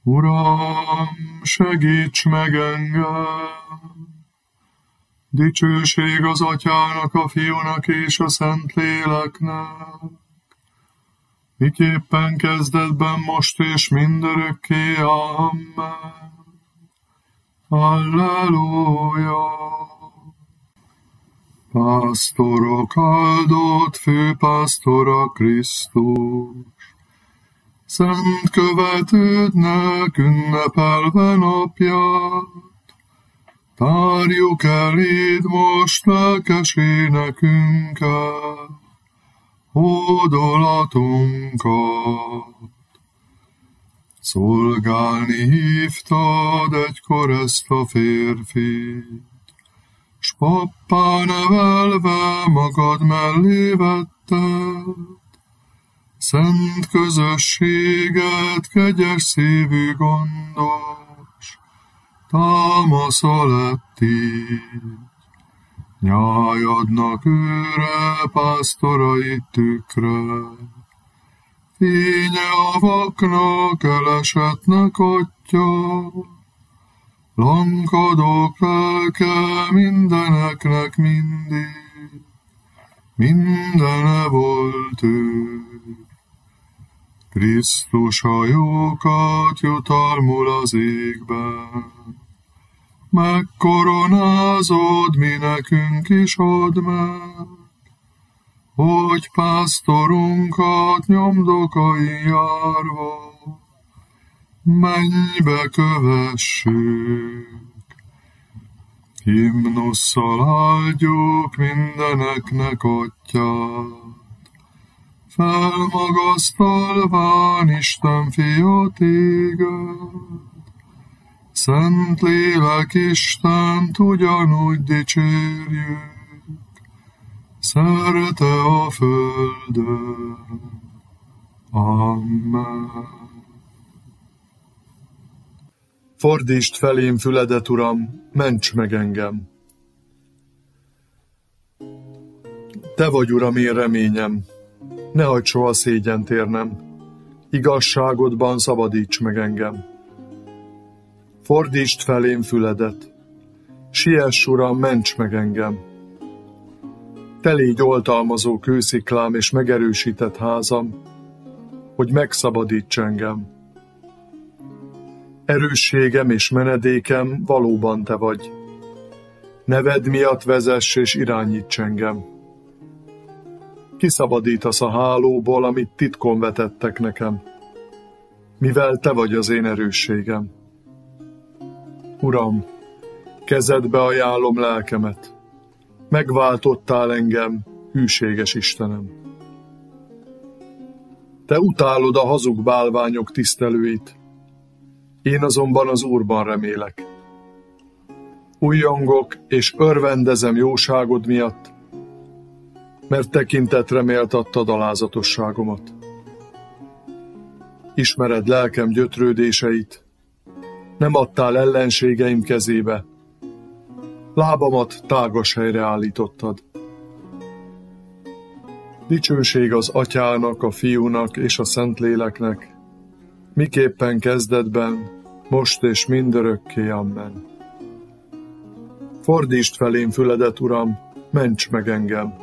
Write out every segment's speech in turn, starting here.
Uram, segíts meg engem! Dicsőség az Atyának, a Fiúnak és a Szentléleknek, miképpen kezdetben, most és mindörökké. Amen. Halleluja! Pásztorok áldott főpásztora Krisztus, szent követődnek ünnepelve napját, tárjuk eléd most lelkes énekünket, hódolatunkat. Szolgálni hívtad egykor ezt a férfit, s pappá nevelve magad mellé vetted, szent közösséget, kegyes szívű gondos, támasza lett így. Nyájadnak őre, pásztorait tükre, fénye a vaknak, elesetnek Atyja, lankadók lelke mindeneknek mindig, mindene volt ő. Krisztus a jókat jutalmul az égben, megkoronázod, mi nekünk is add meg, hogy pásztorunkat nyomdokain járva mennybe kövessük. Himnusszal áldjuk mindeneknek Atyát, felmagasztalván Isten Fia téged, Szentlélek Istent ugyanúgy dicsérjük, szerte a földön. Amen. Fordítsd felém füledet, Uram, ments meg engem! Te vagy, Uram, én reményem, ne hagyd soha szégyent érnem, igazságodban szabadíts meg engem. Fordítsd felém füledet, siess, Uram, ments meg engem! Te légy oltalmazó kősziklám és megerősített házam, hogy megszabadíts engem. Erősségem és menedékem valóban Te vagy. Neved miatt vezess és irányíts engem. Kiszabadítasz a hálóból, amit titkon vetettek nekem, mivel Te vagy az én erősségem. Uram, kezedbe ajánlom lelkemet, megváltottál engem, hűséges Istenem. Te utálod a hazug bálványok tisztelőit, én azonban az Úrban remélek. Újjongok és örvendezem jóságod miatt, mert tekintetre méltattad alázatosságomat. Ismered lelkem gyötrődéseit, nem adtál ellenségeim kezébe, lábamat tágas helyre állítottad. Dicsőség az Atyának, a Fiúnak és a Szentléleknek, miképpen kezdetben, most és mindörökké. Amen. Fordítsd felém füledet, Uram, ments meg engem!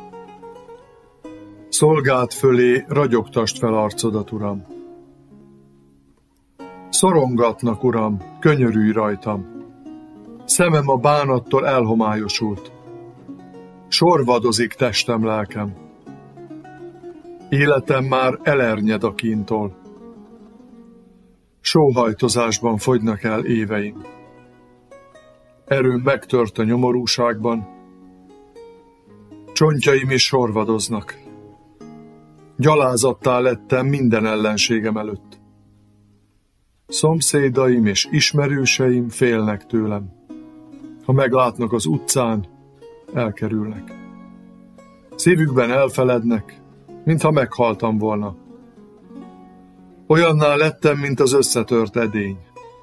Szolgád fölé ragyogtasd fel arcodat, Uram! Szorongatnak, Uram, könyörülj rajtam! Szemem a bánattól elhomályosult. Sorvadozik testem, lelkem. Életem már elernyed a kíntól. Sóhajtozásban fogynak el éveim. Erőm megtört a nyomorúságban. Csontjaim is sorvadoznak. Gyalázattá lettem minden ellenségem előtt. Szomszédaim és ismerőseim félnek tőlem. Ha meglátnak az utcán, elkerülnek. Szívükben elfelednek, mintha meghaltam volna. Olyanná lettem, mint az összetört edény.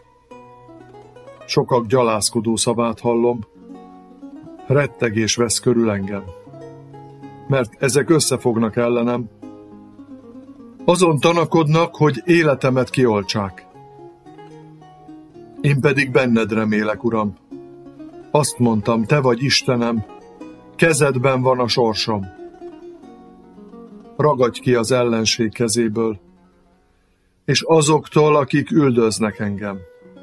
Sokak gyalázkodó szavát hallom, rettegés vesz körül engem. Mert ezek összefognak ellenem, azon tanakodnak, hogy életemet kioltsák. Én pedig benned remélek, Uram. Azt mondtam, te vagy Istenem, kezedben van a sorsom. Ragadj ki az ellenség kezéből, és azoktól, akik üldöznek engem.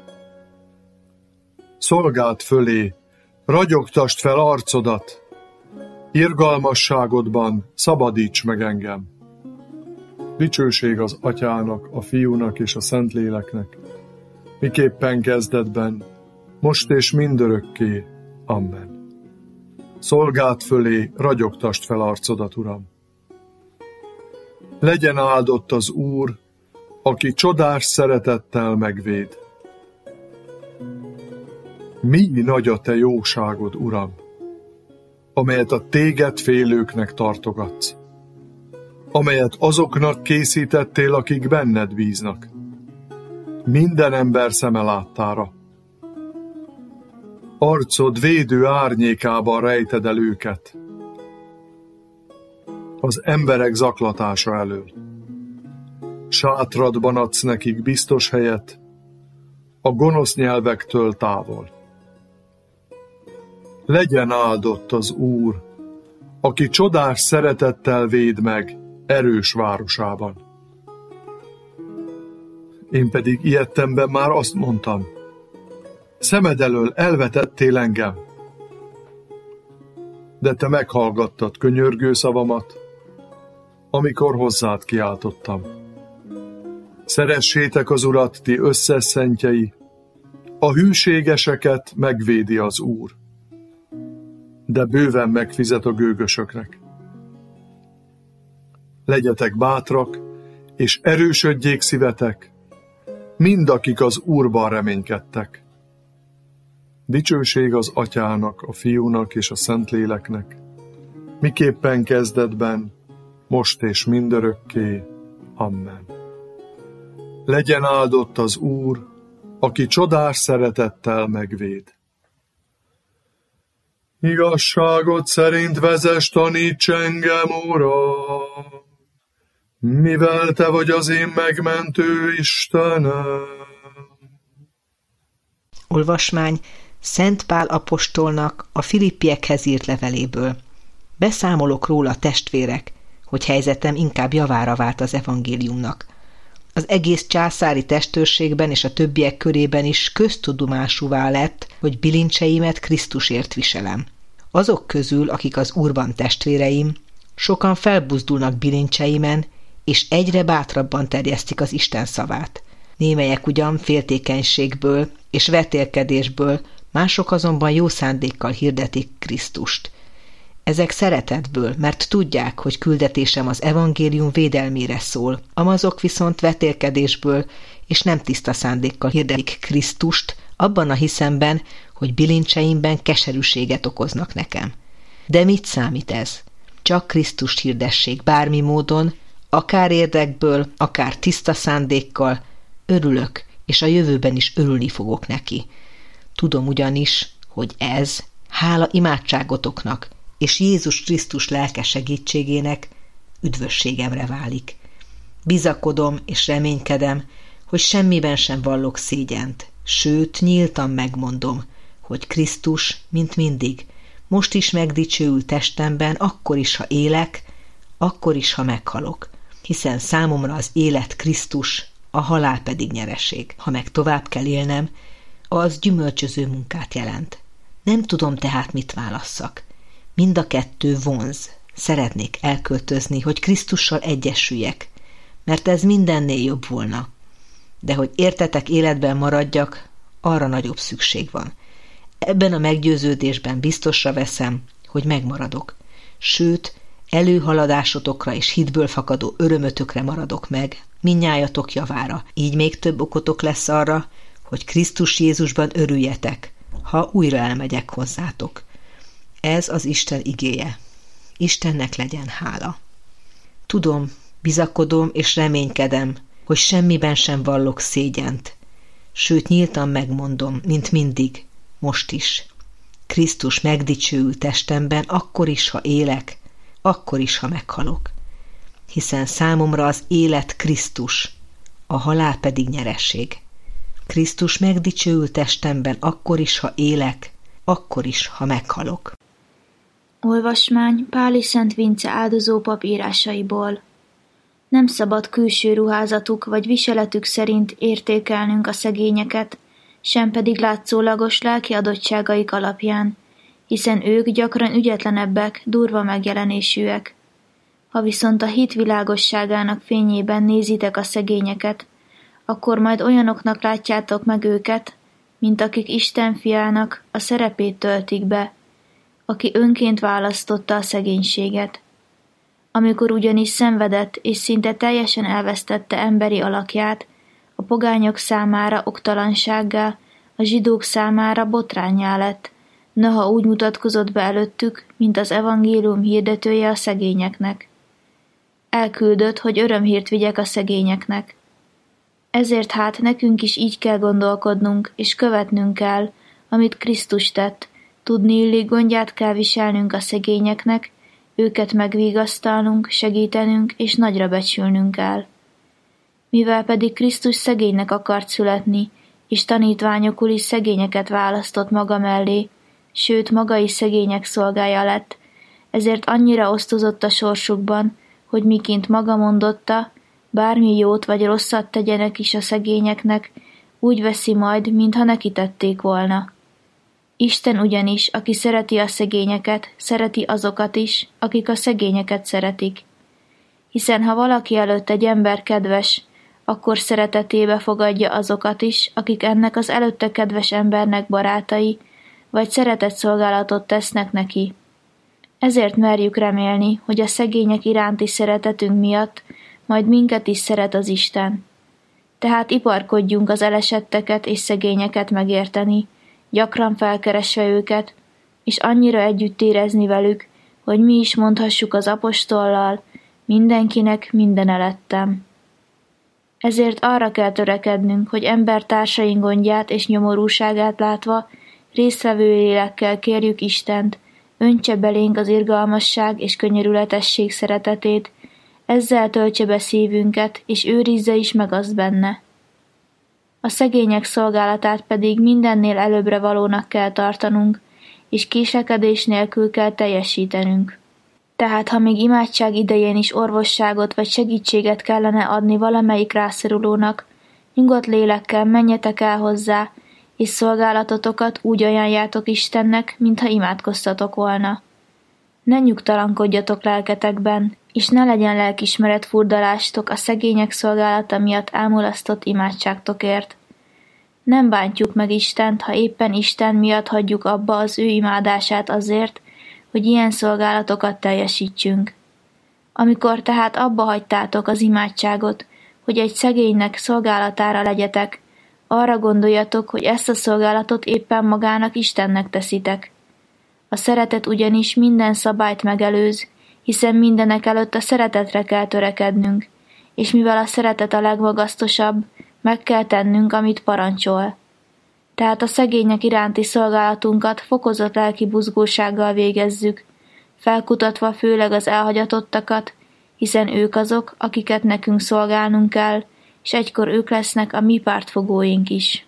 Szolgáld fölé, ragyogtasd fel arcodat, irgalmasságodban szabadíts meg engem. Dicsőség az Atyának, a Fiúnak és a Szentléleknek, miképpen kezdetben, most és mindörökké. Amen. Szolgáld fölé, ragyogtasd fel arcodat, Uram. Legyen áldott az Úr, aki csodás szeretettel megvéd. Mi nagy a te jóságod, Uram, amelyet a téged félőknek tartogatsz, amelyet azoknak készítettél, akik benned bíznak, minden ember szeme láttára. Arcod védő árnyékában rejted el őket, az emberek zaklatása elől. Sátradban adsz nekik biztos helyet, a gonosz nyelvektől távol. Legyen áldott az Úr, aki csodás szeretettel véd meg erős városában. Én pedig ilyettemben már azt mondtam, szemed elől elvetettél engem, de te meghallgattad könyörgő szavamat, amikor hozzád kiáltottam. Szeressétek az Urat, ti összes szentjei, a hűségeseket megvédi az Úr, de bőven megfizet a gőgösöknek. Legyetek bátrak, és erősödjék szívetek, mind akik az Úrban reménykedtek. Dicsőség az Atyának, a Fiúnak és a Szentléleknek, miképpen kezdetben, most és mindörökké. Amen. Legyen áldott az Úr, aki csodás szeretettel megvéd. Igazságot szerint vezess, taníts engem, Uram, mivel te vagy az én megmentő Istenem. Olvasmány Szent Pál apostolnak a Filippiekhez írt leveléből. Beszámolok róla, testvérek, hogy helyzetem inkább javára vált az evangéliumnak. Az egész császári testőrségben és a többiek körében is köztudomásúvá lett, hogy bilincseimet Krisztusért viselem. Azok közül, akik az Úrban testvéreim, sokan felbuzdulnak bilincseimen, és egyre bátrabban terjesztik az Isten szavát. Némelyek ugyan féltékenységből és vetélkedésből, mások azonban jó szándékkal hirdetik Krisztust. Ezek szeretetből, mert tudják, hogy küldetésem az evangélium védelmére szól, amazok viszont vetélkedésből és nem tiszta szándékkal hirdetik Krisztust, abban a hiszemben, hogy bilincseimben keserűséget okoznak nekem. De mit számít ez? Csak Krisztust hirdessék bármi módon, akár érdekből, akár tiszta szándékkal, örülök, és a jövőben is örülni fogok neki. Tudom ugyanis, hogy ez, hála imádságotoknak, és Jézus Krisztus lelke segítségének üdvösségemre válik. Bizakodom és reménykedem, hogy semmiben sem vallok szégyent, sőt, nyíltan megmondom, hogy Krisztus, mint mindig, most is megdicsőül testemben, akkor is, ha élek, akkor is, ha meghalok, hiszen számomra az élet Krisztus, a halál pedig nyereség. Ha meg tovább kell élnem, az gyümölcsöző munkát jelent. Nem tudom tehát, mit válasszak. Mind a kettő vonz. Szeretnék elköltözni, hogy Krisztussal egyesüljek, mert ez mindennél jobb volna. De hogy értetek életben maradjak, arra nagyobb szükség van. Ebben a meggyőződésben biztosra veszem, hogy megmaradok. Sőt, előhaladásotokra és hitből fakadó örömötökre maradok meg, mindnyájatok javára. Így még több okotok lesz arra, hogy Krisztus Jézusban örüljetek, ha újra elmegyek hozzátok. Ez az Isten igéje. Istennek legyen hála. Tudom, bizakodom és reménykedem, hogy semmiben sem vallok szégyent. Sőt, nyíltan megmondom, mint mindig, most is. Krisztus megdicsőül testemben, akkor is, ha élek, akkor is, ha meghalok. Hiszen számomra az élet Krisztus, a halál pedig nyeresség. Krisztus megdicsőül testemben akkor is, ha élek, akkor is, ha meghalok. Olvasmány Páli Szent Vince áldozópap írásaiból. Nem szabad külső ruházatuk vagy viseletük szerint értékelnünk a szegényeket, sem pedig látszólagos lelki adottságaik alapján, hiszen ők gyakran ügyetlenebbek, durva megjelenésűek. Ha viszont a hit világosságának fényében nézitek a szegényeket, akkor majd olyanoknak látjátok meg őket, mint akik Isten fiának a szerepét töltik be, aki önként választotta a szegénységet. Amikor ugyanis szenvedett és szinte teljesen elvesztette emberi alakját, a pogányok számára oktalansággá, a zsidók számára botránnyá lett, noha úgy mutatkozott be előttük, mint az evangélium hirdetője a szegényeknek. Elküldött, hogy örömhírt vigyek a szegényeknek. Ezért hát nekünk is így kell gondolkodnunk, és követnünk kell, amit Krisztus tett, tudniillik gondját kell viselnünk a szegényeknek, őket megvigasztalnunk, segítenünk és nagyra becsülnünk kell. Mivel pedig Krisztus szegénynek akart születni, és tanítványokul is szegényeket választott maga mellé, sőt maga is szegények szolgája lett, ezért annyira osztozott a sorsukban, hogy miként maga mondotta, bármi jót vagy rosszat tegyenek is a szegényeknek, úgy veszi majd, mintha neki tették volna. Isten ugyanis, aki szereti a szegényeket, szereti azokat is, akik a szegényeket szeretik. Hiszen ha valaki előtt egy ember kedves, akkor szeretetébe fogadja azokat is, akik ennek az előtte kedves embernek barátai, vagy szeretetszolgálatot tesznek neki. Ezért merjük remélni, hogy a szegények iránti szeretetünk miatt majd minket is szeret az Isten. Tehát iparkodjunk az elesetteket és szegényeket megérteni, gyakran felkeresve őket, és annyira együtt érezni velük, hogy mi is mondhassuk az apostollal, mindenkinek mindenelettem. Ezért arra kell törekednünk, hogy embertársaink gondját és nyomorúságát látva, résztvevő lélekkel kérjük Istent, öntse belénk az irgalmasság és könyörületesség szeretetét, ezzel töltse be szívünket, és őrizze is meg azt benne. A szegények szolgálatát pedig mindennél előbbre valónak kell tartanunk, és késlekedés nélkül kell teljesítenünk. Tehát ha még imádság idején is orvosságot vagy segítséget kellene adni valamelyik rászorulónak, nyugodt lélekkel menjetek el hozzá, és szolgálatotokat úgy ajánljátok Istennek, mintha imádkoztatok volna. Ne nyugtalankodjatok lelketekben, és ne legyen lelkismeret furdalástok a szegények szolgálata miatt elmulasztott imádságtokért. Nem bántjuk meg Istent, ha éppen Isten miatt hagyjuk abba az ő imádását azért, hogy ilyen szolgálatokat teljesítsünk. Amikor tehát abba hagytátok az imádságot, hogy egy szegénynek szolgálatára legyetek, arra gondoljatok, hogy ezt a szolgálatot éppen magának Istennek teszitek. A szeretet ugyanis minden szabályt megelőz, hiszen mindenek előtt a szeretetre kell törekednünk, és mivel a szeretet a legmagasztosabb, meg kell tennünk, amit parancsol. Tehát a szegények iránti szolgálatunkat fokozott lelki buzgósággal végezzük, felkutatva főleg az elhagyatottakat, hiszen ők azok, akiket nekünk szolgálnunk kell, és egykor ők lesznek a mi pártfogóink is.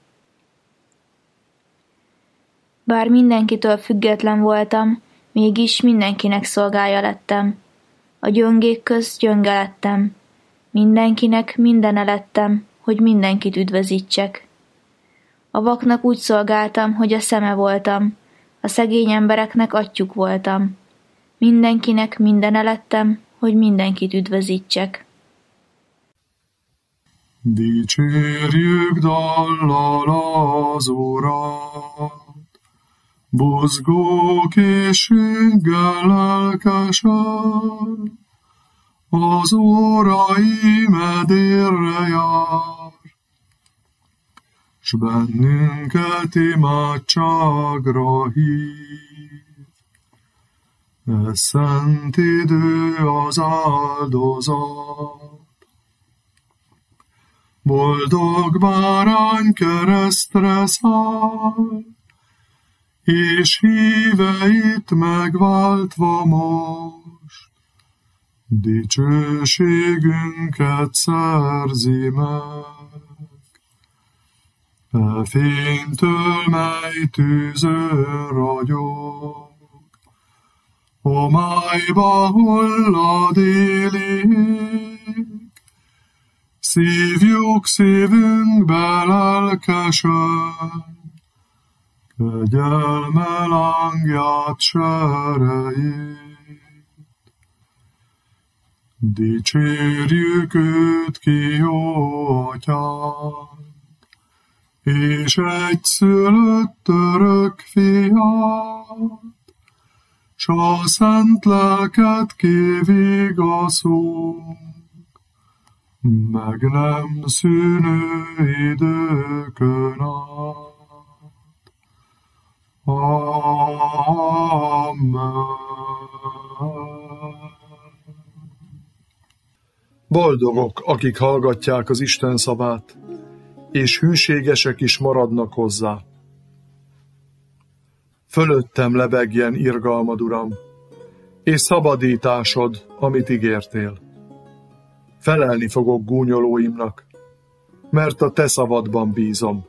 Bár mindenkitől független voltam, mégis mindenkinek szolgája lettem. A gyöngék közt gyönge lettem. Mindenkinek mindene lettem, hogy mindenkit üdvözítsek. A vaknak úgy szolgáltam, hogy a szeme voltam, a szegény embereknek atyjuk voltam. Mindenkinek mindene lettem, hogy mindenkit üdvözítsek. Dicsérjük dallal az Urat, buzgó készséggel lelkesen, az órai medérre jár, s bennünket imádságra hív. Ez szent idő az áldozat, boldog bárány keresztre száll, és híveit megváltva most, dicsőségünket szerzi meg. fénytől, mely tűző ragyog, homályba hullad élik, szívjuk szívünkbe lelkesen, kegyelme lángját serejét. Dicsérjük őt ki, jó atyát, és egyszülött örök fiát, s a szent lelket kivigaszunk, meg nem szűnő időkön át. Amen. Boldogok, akik hallgatják az Isten szavát, és hűségesek is maradnak hozzá. Fölöttem lebegjen irgalmad, Uram, és szabadításod, amit ígértél. Felelni fogok gúnyolóimnak, mert a te szavadban bízom.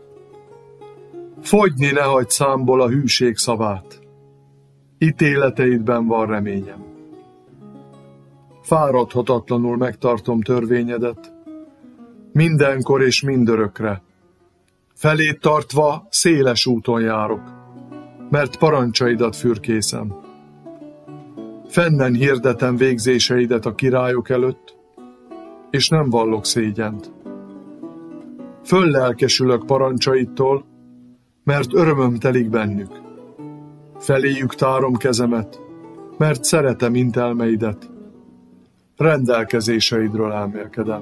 Fogyni ne hagyd számból a hűség szavát, ítéleteidben van reményem. Fáradhatatlanul megtartom törvényedet, mindenkor és mindörökre. Felét tartva széles úton járok, mert parancsaidat fürkészem. Fennen hirdetem végzéseidet a királyok előtt, és nem vallok szégyent. Föllelkesülök parancsaidtól, mert örömöm telik bennük. Feléjük tárom kezemet, mert szeretem intelmeidet. Rendelkezéseidről elmélkedem.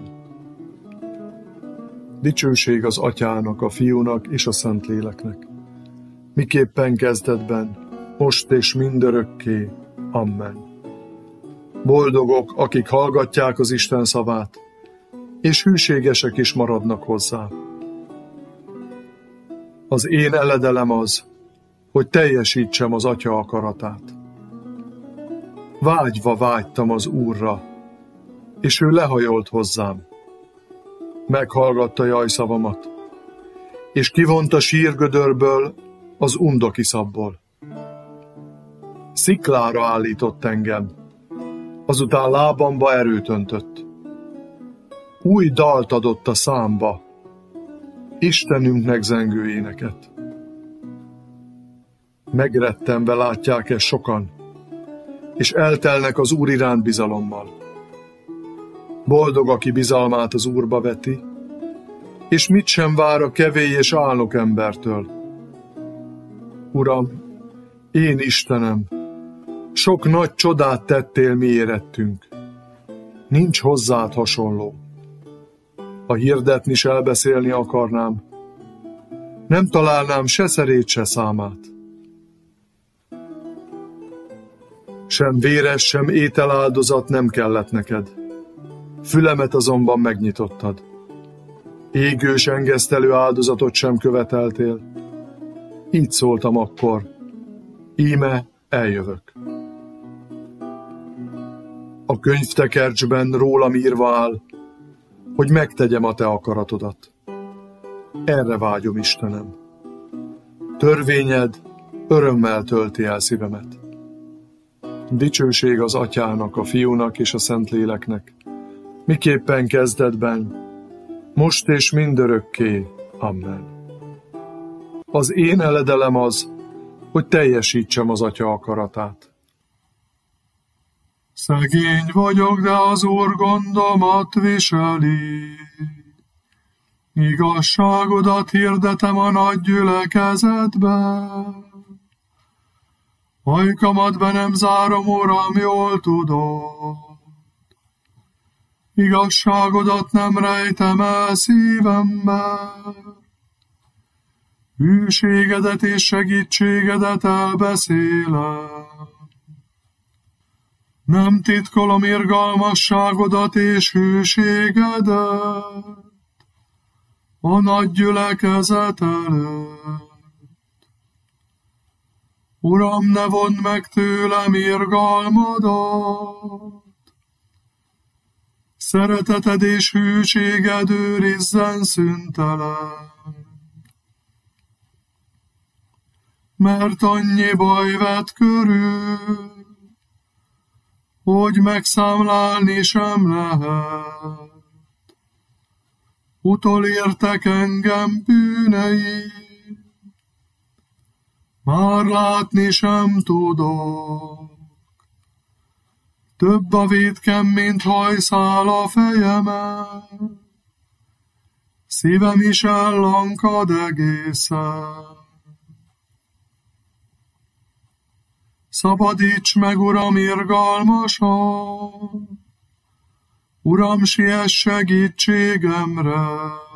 Dicsőség az Atyának, a Fiúnak és a Szentléleknek, miképpen kezdetben, most és mindörökké. Amen. Boldogok, akik hallgatják az Isten szavát, és hűségesek is maradnak hozzá. Az én eledelem az, hogy teljesítsem az Atya akaratát. Vágyva vágytam az Úrra, és ő lehajolt hozzám. Meghallgatta jajszavamat, és kivonta sírgödörből az undokiszabból. Sziklára állított engem, azután lábamba erőt öntött. Új dalt adott a számba, Istenünknek zengő éneket. Megrettenve látják ezt sokan, és eltelnek az Úr iránt bizalommal. Boldog, aki bizalmát az Úrba veti, és mit sem vár a kevély és álnok embertől. Uram, én Istenem, sok nagy csodát tettél mi érettünk. Nincs hozzád hasonló. Ha hirdetni s elbeszélni akarnám, nem találnám se szerét, se számát. Sem véres, sem ételáldozat nem kellett neked. Fülemet azonban megnyitottad. Égős engesztelő áldozatot sem követeltél. Így szóltam akkor. Íme eljövök. A könyvtekercsben rólam írva áll, hogy megtegyem a te akaratodat. Erre vágyom, Istenem. Törvényed örömmel tölti el szívemet. Dicsőség az Atyának, a Fiúnak és a Szentléleknek, miképpen kezdetben, most és mindörökké. Amen. Az én eledelem az, hogy teljesítsem az Atya akaratát. Szegény vagyok, de az Úr gondomat viseli. Igazságodat hirdetem a nagy gyülekezetben. Ajkamat be nem zárom, Uram, jól tudod. Igazságodat nem rejtem el szívemben. Hűségedet és segítségedet elbeszélem. Nem titkolom irgalmasságodat és hűségedet a nagy gyülekezet előtt. Uram, ne vondd meg tőlem irgalmadat, szereteted és hűséged őrizzen szüntelen. mert annyi baj vett körül, hogy megszámlálni sem lehet. Utolértek engem bűnei, már látni sem tudok. Több a vétkem, mint hajszál a fejemen, szívem is ellankad egészen. Szabadíts meg, Uram, irgalmasan, Uram, siess segítségemre.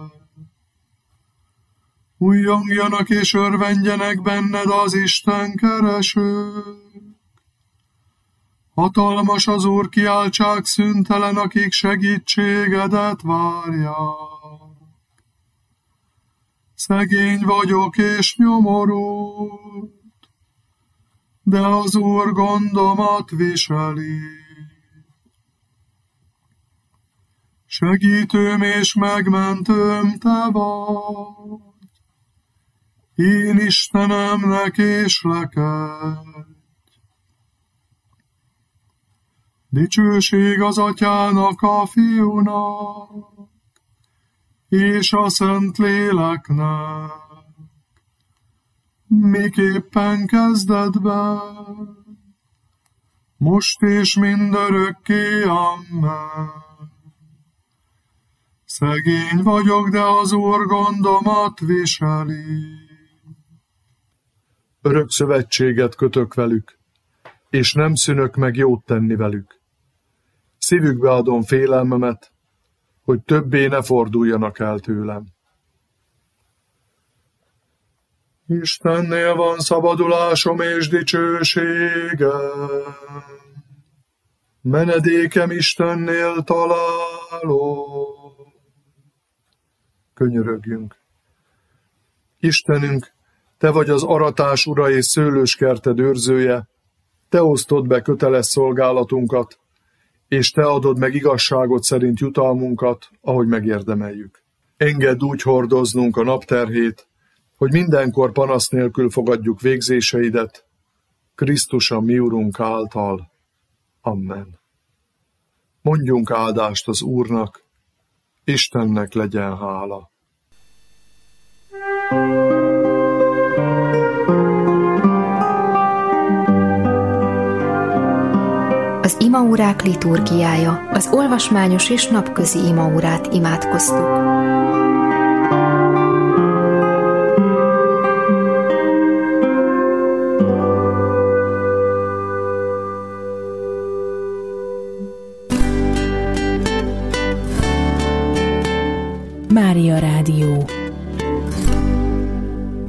Újjongjanak és örvendjenek benned az Isten keresők. Hatalmas az Úr, kiáltsák szüntelen, akik segítségedet várják. Szegény vagyok és nyomorult, de az Úr gondomat viseli. Segítőm és megmentőm te vagy, én Istenemnek ésleked. Dicsőség az Atyának, a Fiúnak, és a Szentléleknek, miképpen kezdetben, most és mindörökké, amen. Szegény vagyok, de az Úr gondomat viseli. Örök szövetséget kötök velük, és nem szűnök meg jót tenni velük. Szívükbe adom félelmemet, hogy többé ne forduljanak el tőlem. Istennél van szabadulásom és dicsőségem, menedékem Istennél találom. Könyörögjünk. Istenünk, te vagy az aratás ura és szőlőskerted őrzője, te osztod be köteles szolgálatunkat, és te adod meg igazságot szerint jutalmunkat, ahogy megérdemeljük. Engedd úgy hordoznunk a napterhét, hogy mindenkor panasz nélkül fogadjuk végzéseidet, Krisztus a mi Urunk által. Amen. Mondjunk áldást az Úrnak, Istennek legyen hála. Az imaórák liturgiája, az olvasmányos és napközi imaórát imádkoztuk. Mária Rádió.